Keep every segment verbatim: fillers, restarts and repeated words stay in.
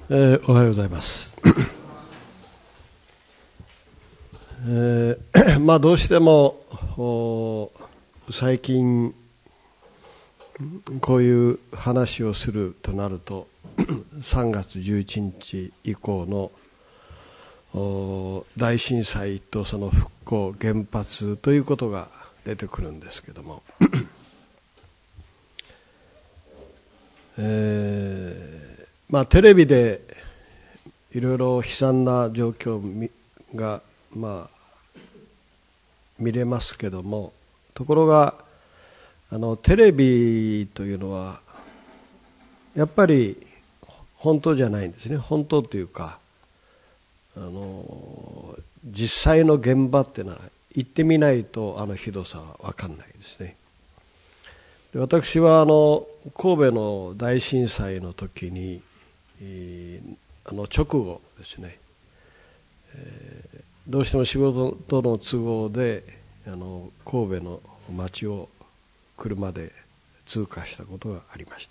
えー、おはようございます。えー、まあどうしても最近こういう話をするとなるとさんがつじゅういちにち以降の大震災とその復興原発ということが出てくるんですけども、えーまあ、テレビでいろいろ悲惨な状況が、まあ、見れますけども、ところがあのテレビというのはやっぱり本当じゃないんですね。本当というかあの実際の現場っていうのは行ってみないとあのひどさは分かんないですね。で、私はあの神戸の大震災の時にあの直後ですね、えー、どうしても仕事の都合であの神戸の街を車で通過したことがありました。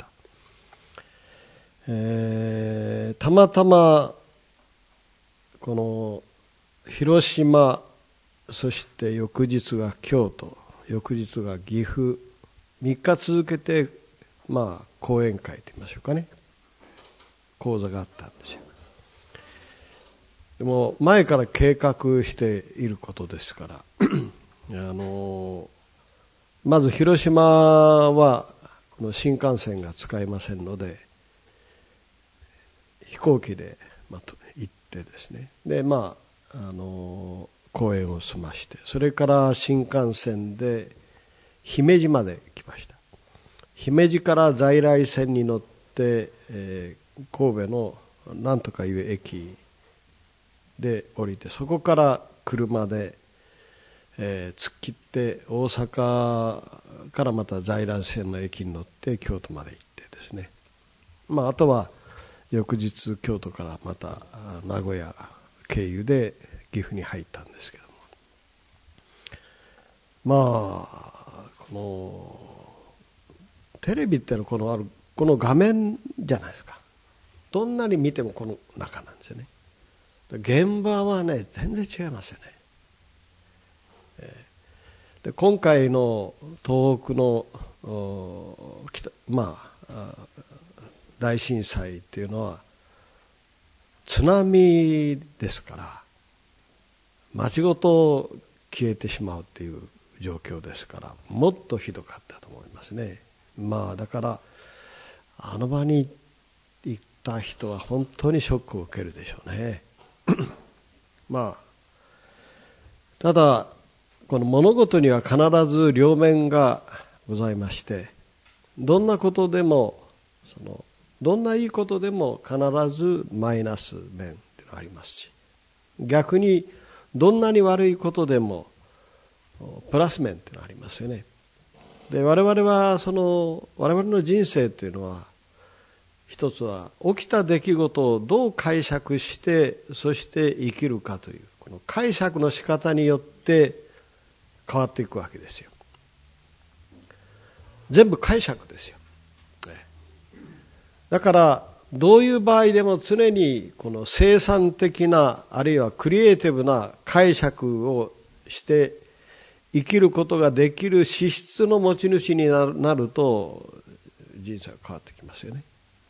えー、たまたまこの広島、そして翌日が京都、翌日が岐阜、みっか続けてまあ講演会と言いましょうかね、講座があったんですよ。でも前から計画していることですからあのまず広島はこの新幹線が使えませんので飛行機で行ってですね、でまああの講演を済まして、それから新幹線で姫路まで来ました。姫路から在来線に乗って、えー神戸のなんとかいう駅で降りて、そこから車で、えー、突っ切って大阪からまた在来線の駅に乗って京都まで行ってですね、まあ、あとは翌日京都からまた名古屋経由で岐阜に入ったんですけども、まあこのテレビってのはこのあるこの画面じゃないですか。どんなに見てもこの中なんですよね。現場はね全然違いますよね。で今回の東北のまあ大震災っていうのは津波ですから、町ごと消えてしまうっていう状況ですから、もっとひどかったと思いますね。まあだからあの場に行った人は本当にショックを受けるでしょうねまあただこの物事には必ず両面がございまして、どんなことでもそのどんないいことでも必ずマイナス面っていうのがありますし、逆にどんなに悪いことでもプラス面っていうのがありますよね。で、我々はその我々の人生というのは一つは起きた出来事をどう解釈してそして生きるかというこの解釈の仕方によって変わっていくわけですよ。全部解釈ですよ。だからどういう場合でも常にこの生産的なあるいはクリエイティブな解釈をして生きることができる資質の持ち主になると人生は変わってきますよね。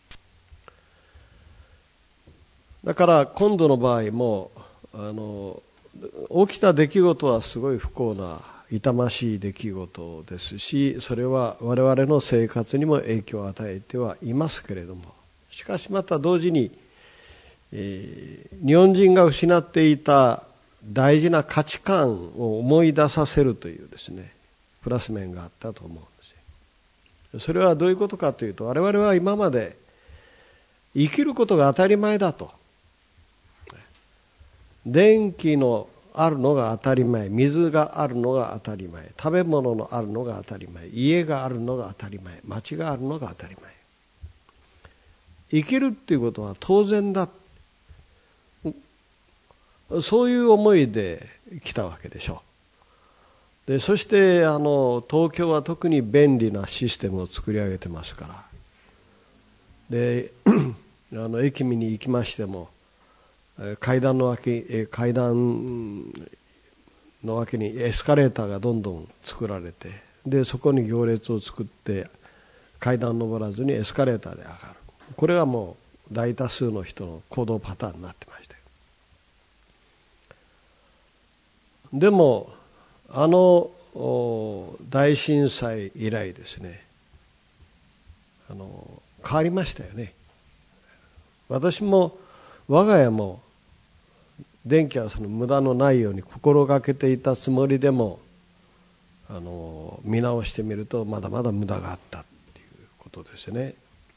だから今度の場合もあの起きた出来事はすごい不幸な痛ましい出来事ですし、それは我々の生活にも影響を与えてはいますけれども、しかしまた同時に、えー、日本人が失っていた大事な価値観を思い出させるというですねプラス面があったと思うんですよ。それはどういうことかというと、我々は今まで生きることが当たり前だと、電気のあるのが当たり前、水があるのが当たり前、食べ物のあるのが当たり前、家があるのが当たり前、街があるのが当たり前、生きるっていうことは当然だ、そういう思いで来たわけでしょう。でそしてあの東京は特に便利なシステムを作り上げてますから、であの駅見に行きましても、階段の脇、階段の脇にエスカレーターがどんどん作られて、でそこに行列を作って階段登らずにエスカレーターで上がる。これがもう大多数の人の行動パターンになってまして、でもあの大震災以来ですね、あの変わりましたよね。私も我が家も電気はその無駄のないように心がけていたつもりでも、あの見直してみるとまだまだ無駄があったっていうことですね。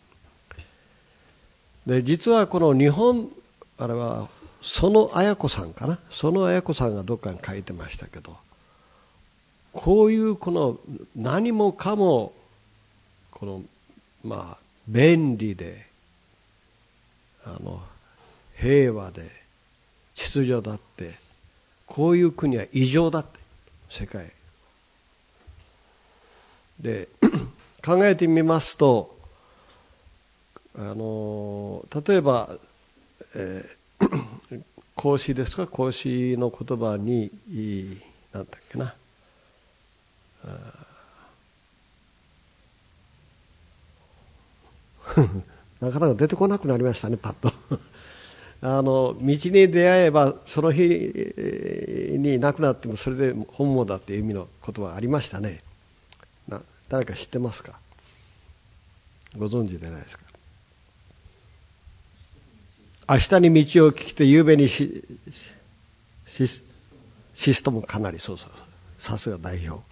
で実はこの日本、あれは園綾子さんかな、園綾子さんがどっかに書いてましたけど、こういうこの何もかもこのまあ便利で、あの平和で秩序だって、こういう国は異常だって、世界で考えてみますと、あの例えば、えー、孔子ですか、孔子の言葉に何だっけな、なかなか出てこなくなりましたね、パッとあの道に出会えばその日になくなってもそれで本望だっていう意味の言葉がありましたね。な誰か知ってますか？ご存知でないですか？明日に道を聞きて夕べにししシストもかなり、そうそうそう、さすが代表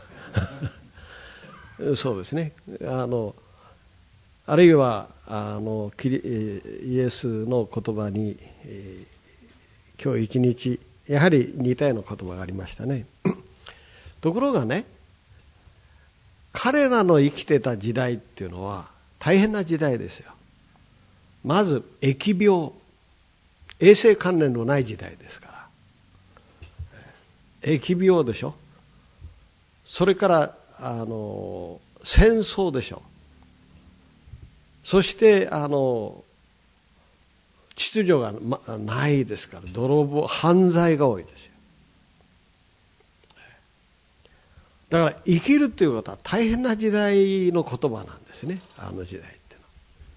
そうですね。あのあるいはあのイエスの言葉に、えー、今日一日やはり似たような言葉がありましたねところがね、彼らの生きてた時代っていうのは大変な時代ですよ。まず疫病、衛生関連のない時代ですから、疫病でしょ、それからあの戦争でしょ、そしてあの秩序が、ま、ないですから、泥棒、犯罪が多いですよ。だから生きるっていうことは大変な時代の言葉なんですね、あの時代っての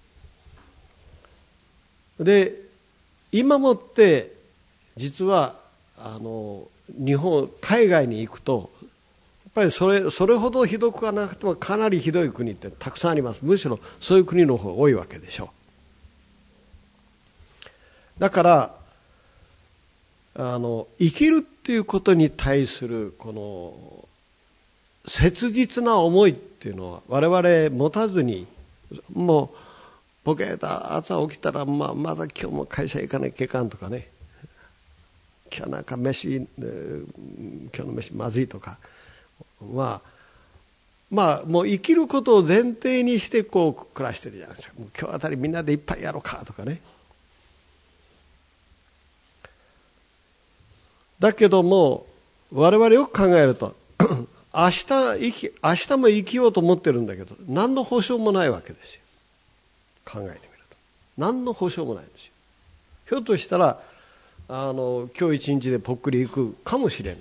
は。で今もって実はあの日本海外に行くとやっぱりそれそれほどひどくはなくてもかなりひどい国ってたくさんあります。むしろそういう国の方が多いわけでしょう。だからあの生きるっていうことに対するこの切実な思いっていうのは我々持たずに、もうボケーと朝起きたら、まあ、まだ今日も会社行かなきゃいかんとかね、今日なんか飯、今日の飯まずいとか、まあまあもう生きることを前提にしてこう暮らしてるじゃないですか。もう今日あたりみんなで一杯やろうかとかね。だけども我々よく考えると明日生き明日も生きようと思ってるんだけど、何の保証もないわけですよ。考えてみると何の保証もないんですよ。ひょっとしたらあの今日一日でぽっくりいくかもしれない。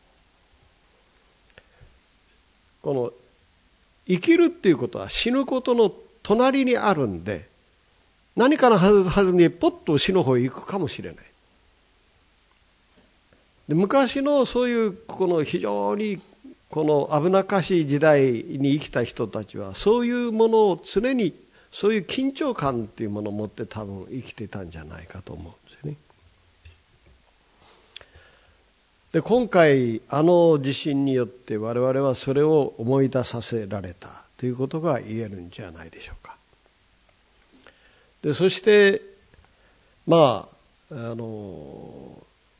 この生きるっていうことは死ぬことの隣にあるんで、何かのはずみでポッと死の方へ行くかもしれない。で昔のそういうこの非常にこの危なっかしい時代に生きた人たちはそういうものを常に、そういう緊張感っていうものを持って多分生きてたんじゃないかと思うんですね。で今回あの地震によって我々はそれを思い出させられたということが言えるんじゃないでしょうか。でそしてまああの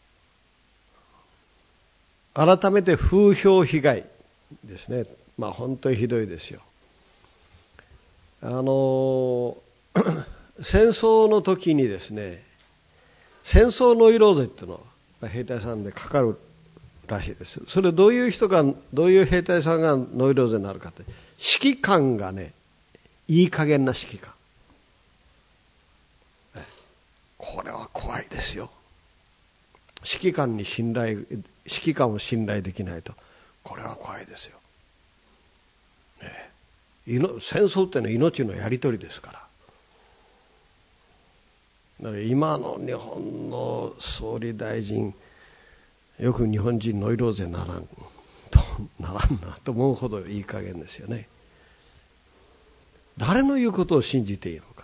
改めて風評被害ですね。まあ本当にひどいですよ。あの戦争の時にですね、戦争ノイローゼっていうのは兵隊さんでかかるらしいです。それどういう人が、どういう兵隊さんがノイローゼになるかって、指揮官がね、いい加減な指揮官、 ですよ。指揮官に信頼、指揮官を信頼できないと、これは怖いですよ。ね、戦争ってのは命のやり取りですから。だから今の日本の総理大臣、よく日本人ノイローゼならんとならんなと思うほどいい加減ですよね。誰の言うことを信じていいのか。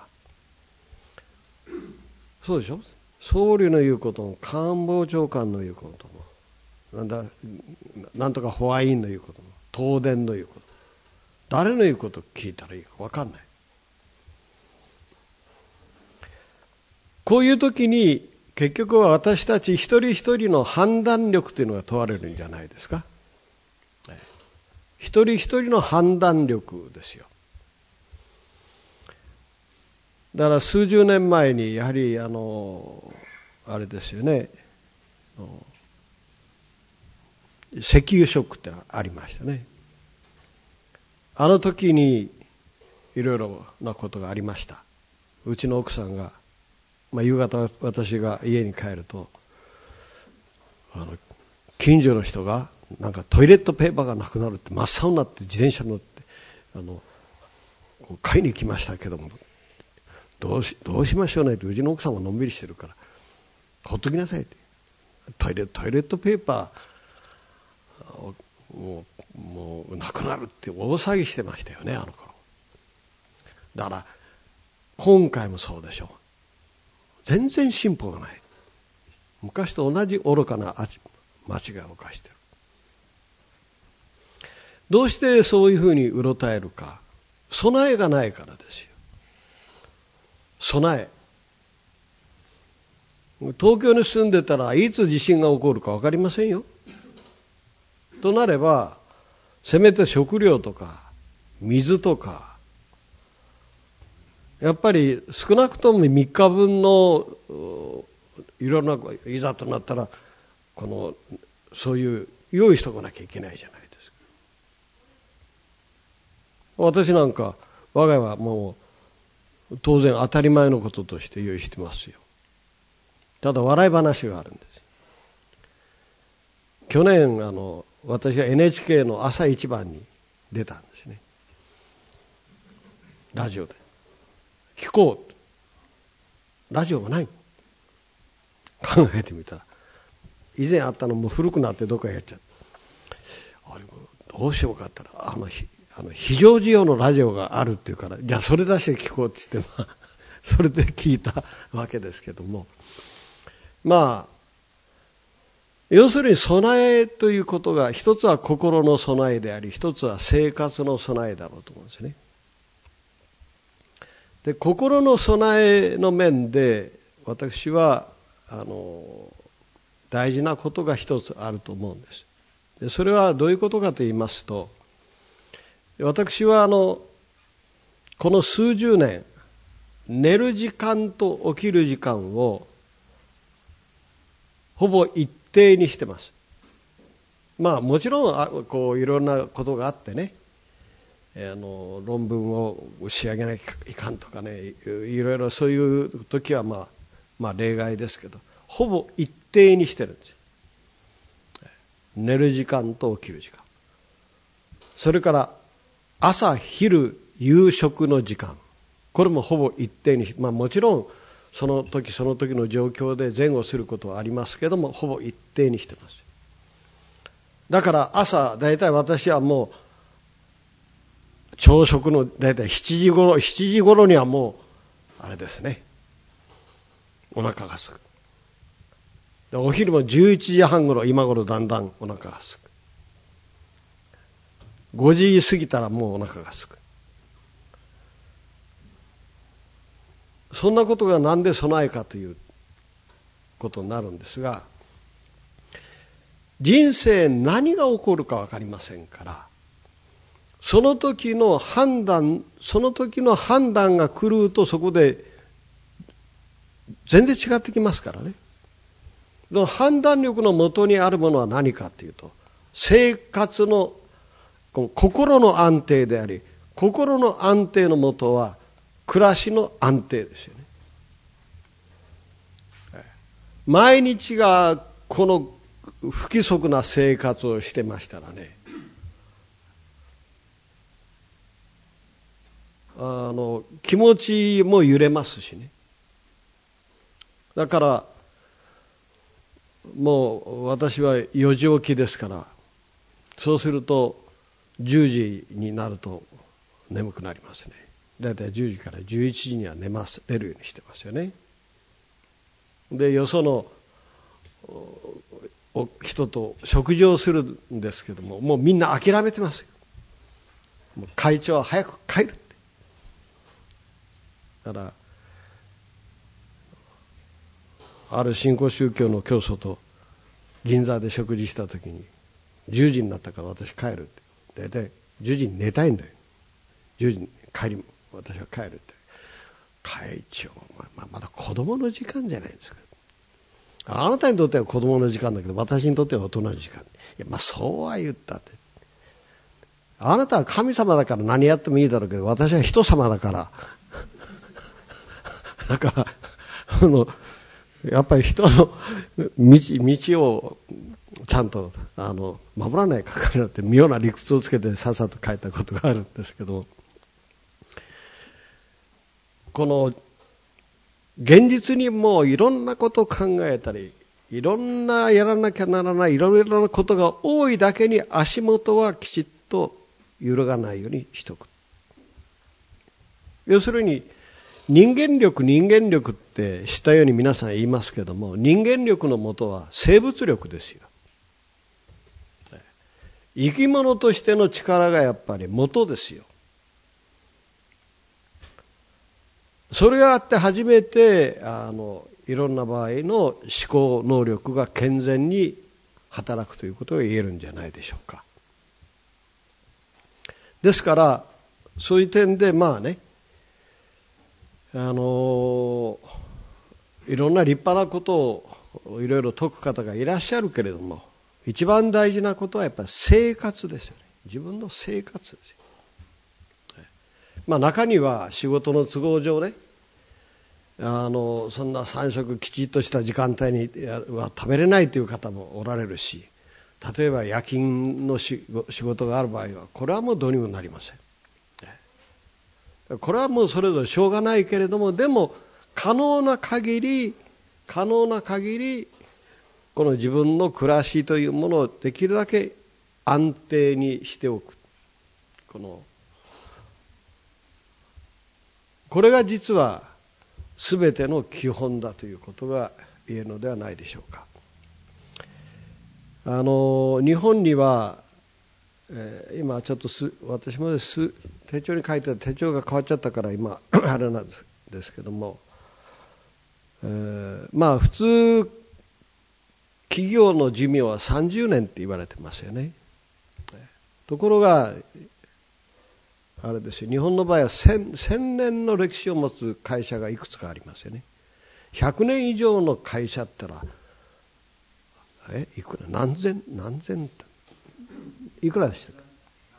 そうでしょ。総理の言うことも官房長官の言うこともなんだなんとか保安院の言うことも東電の言うことも誰の言うことを聞いたらいいか分かんない。こういう時に結局は私たち一人一人の判断力というのが問われるんじゃないですか。一人一人の判断力ですよ。だから数十年前にやはりあのあれですよね、石油ショックってありましたね。あの時にいろいろなことがありました。うちの奥さんが、まあ、夕方私が家に帰るとあの近所の人がなんかトイレットペーパーがなくなるって真っ青になって自転車に乗ってあのこう買いに来ましたけども、どうし、どうしましょうねって、うちの奥さんはのんびりしてるからほっときなさいって、トイレ、トイレットペーパーもう、もうなくなるって大騒ぎしてましたよね、あの頃。だから今回もそうでしょう。全然進歩がない。昔と同じ愚かな間違いを犯している。どうしてそういうふうにうろたえるか。備えがないからですよ。備え。東京に住んでたらいつ地震が起こるか分かりませんよ。となればせめて食料とか水とかやっぱり少なくともみっかぶんのいろんないざとなったらこのそういう用意しとかなきゃいけないじゃないですか。私なんか我が家はもう当然当たり前のこととして用意してますよ。ただ笑い話があるんです。去年あの私が エヌエイチケー の朝一番に出たんですね。ラジオで聞こう。ラジオがない。考えてみたら以前あったのも古くなってどっかやっちゃった。あれどうしようかって言ったらあのあの非常時用のラジオがあるっていうから、じゃあそれ出して聞こうって言って、まあ、それで聞いたわけですけども、まあ要するに備えということが一つは心の備えであり、一つは生活の備えだろうと思うんですね。で心の備えの面で私はあの大事なことが一つあると思うんです。でそれはどういうことかと言いますと、私はあのこの数十年寝る時間と起きる時間をほぼ一定にしてます。まあもちろんあこういろんなことがあってね、あの論文を仕上げなきゃいかんとかね、いろいろそういう時はまあまあ例外ですけど、ほぼ一定にしてるんですよ。寝る時間と起きる時間、それから朝昼夕食の時間、これもほぼ一定に、まあもちろんその時その時の状況で前後することはありますけども、ほぼ一定にしてます。だから朝だいたい私はもう朝食のだいたいしちじごろしちじごろにはもうあれですね、お腹が空く。お昼もじゅういちじはんごろ、今頃だんだんお腹が空く。ごじ過ぎたらもうお腹が空く。そんなことがなんで備えかということになるんですが、人生何が起こるか分かりませんから、その時の判断、その時の判断が狂うとそこで全然違ってきますからね。判断力のもとにあるものは何かというと、生活のこの心の安定であり、心の安定のもとは暮らしの安定ですよね。 毎日がこの不規則な生活をしてましたらね、あの気持ちも揺れますしね。だからもう私はよじ起きですから、そうするとじゅうじになると眠くなりますね。だいたいじゅうじからじゅういちじには寝ます寝るようにしてますよね。でよその人と食事をするんですけども、もうみんな諦めてますよ。もう会長は早く帰るって。だからある新興宗教の教祖と銀座で食事した時に、じゅうじになったから私帰るって。大体じゅうじに寝たいんだよ。じゅうじに帰り私は帰るって。会長、まあ、まだ子供の時間じゃないですか。あなたにとっては子供の時間だけど私にとっては大人の時間。いや、まあそうは言ったって。あなたは神様だから何やってもいいだろうけど、私は人様だからだからあのやっぱり人の道、道をちゃんとあの守らないかかるって妙な理屈をつけてさっさと書いたことがあるんですけど、この現実にもういろんなことを考えたり、いろんなやらなきゃならないいろいろなことが多いだけに、足元はきちっと揺るがないようにしとく。要するに人間力人間力って知ったように皆さん言いますけども、人間力のもとは生物力ですよ。生き物としての力がやっぱり元ですよ。それがあって初めてあのいろんな場合の思考能力が健全に働くということが言えるんじゃないでしょうか。ですからそういう点でまあね、あのいろんな立派なことをいろいろ説く方がいらっしゃるけれども、一番大事なことはやっぱり生活ですよね。自分の生活ですよ。まあ、中には仕事の都合上ね、あのそんなさん食きちっとした時間帯には食べれないという方もおられるし、例えば夜勤の仕事がある場合はこれはもうどうにもなりません。これはもうそれぞれしょうがないけれども、でも可能な限り可能な限りこの自分の暮らしというものをできるだけ安定にしておく。このこれが実は全ての基本だということが言えるのではないでしょうか。あの日本には、えー、今ちょっとす私もです手帳に書いてある手帳が変わっちゃったから今あれなんです、ですけども、えー、まあ普通企業の寿命はさんじゅうねんって言われてますよね。ところがあれですよ、日本の場合は千年の歴史を持つ会社がいくつかありますよね。ひゃくねん以上の会社ってのはえいくら何千何千いくらでしたか。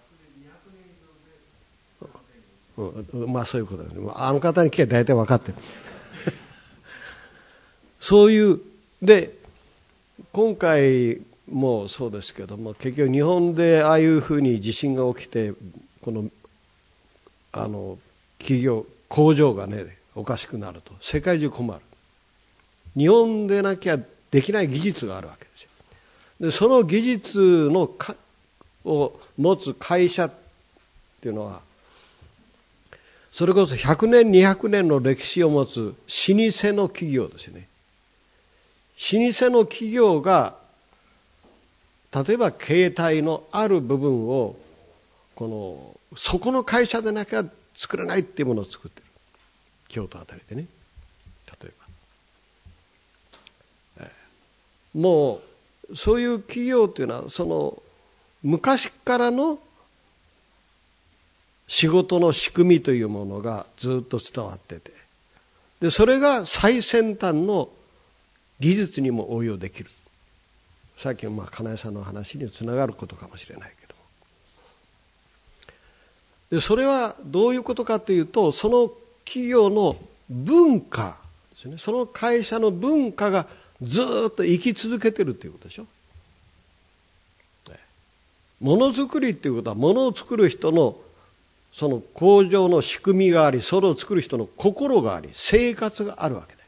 うん、まあそういうことです。あの方に聞けば大体分かってるそういうで今回もそうですけども、結局日本でああいうふうに地震が起きてこのあの企業工場がねおかしくなると世界中困る。日本でなきゃできない技術があるわけですよ。でその技術のかを持つ会社っていうのはそれこそひゃくねんにひゃくねんの歴史を持つ老舗の企業ですよね。老舗の企業が例えば携帯のある部分をこのそこの会社でなきゃ作れないっていうものを作ってる。京都あたりでね、例えば、えー、もうそういう企業っていうのはその昔からの仕事の仕組みというものがずっと伝わってて、でそれが最先端の技術にも応用できる。さっきのまあ金井さんの話につながることかもしれないけども、でそれはどういうことかというと、その企業の文化ですね、その会社の文化がずーっと生き続けてるということでしょ。ものづくりっていうことは、ものを作る人のその工場の仕組みがあり、それを作る人の心があり、生活があるわけで、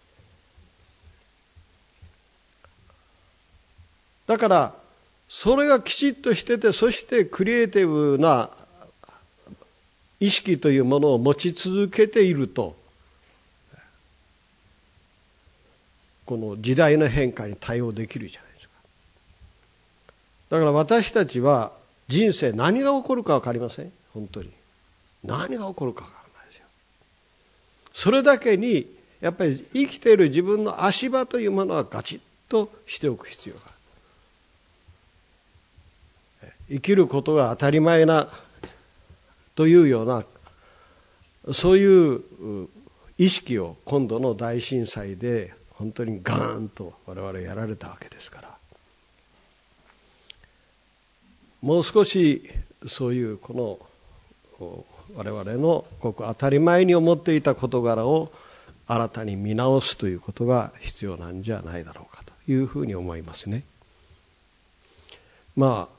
だからそれがきちっとしてて、そしてクリエイティブな意識というものを持ち続けていると、この時代の変化に対応できるじゃないですか。だから私たちは人生何が起こるか分かりません。本当に何が起こるか分からないですよ。それだけにやっぱり生きている自分の足場というものはガチッとしておく必要がある。生きることが当たり前なというような、そういう意識を今度の大震災で本当にガーンと我々やられたわけですから、もう少しそういうこの我々のごく当たり前に思っていた事柄を新たに見直すということが必要なんじゃないだろうかというふうに思いますね。まあ、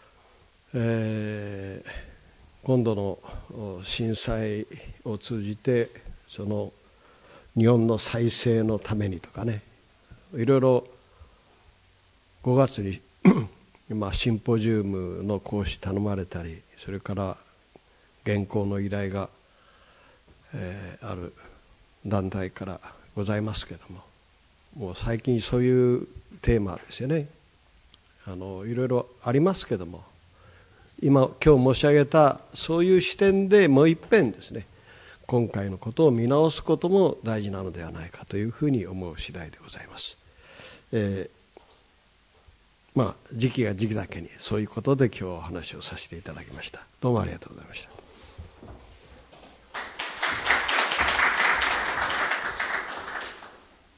えー、今度の震災を通じてその日本の再生のためにとかね、いろいろごがつに今シンポジウムの講師頼まれたり、それから原稿の依頼が、えー、ある団体からございますけども、もう最近そういうテーマですよね。あのいろいろありますけども、今今日申し上げたそういう視点でもう一遍ですね、今回のことを見直すことも大事なのではないかというふうに思う次第でございます。えーまあ、時期が時期だけにそういうことで今日お話をさせていただきました。どうもありがとうございました。